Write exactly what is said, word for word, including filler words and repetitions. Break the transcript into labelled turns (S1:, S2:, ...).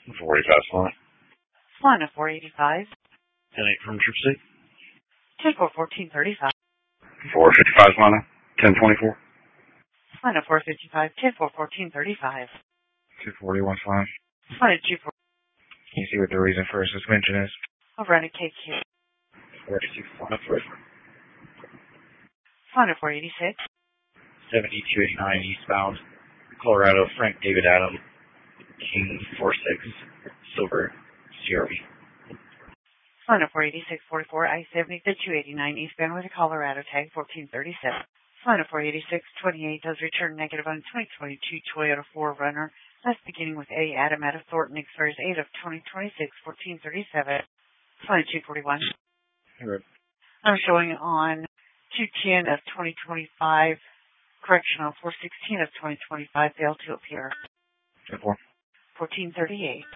S1: four eighty-five Solana.
S2: Solana four eighty-five.
S1: ten eight from Trip
S2: ten four fourteen thirty-five.
S1: four fifty-five Solana. ten twenty-four.
S2: Solana four fifty-five. ten four fourteen thirty-five.
S1: two forty-one Solana.
S2: Solana two four.
S1: Can you see what the reason for suspension is?
S2: I'll run a K Q.
S1: forty-six Solana first.
S2: Solana four eighty-six.
S1: seventy-two eighty-nine eastbound. Colorado, Frank David Adam. King four six. Silver. C R V.
S2: Solana four eighty-six forty-four. I seventy to two eighty-nine eastbound with a Colorado tag fourteen thirty-seven. Solana four eighty-six twenty-eight does return negative on twenty twenty-two Toyota four Runner. That's beginning with A. Adam out of Thornton, expires eight of twenty twenty-six, fourteen thirty-seven. Solana two forty-one.
S1: Right.
S2: I'm showing on two ten of twenty twenty-five. Correction on four sixteen of twenty twenty-five. Failed to appear.
S1: four.
S2: fourteen thirty-eight.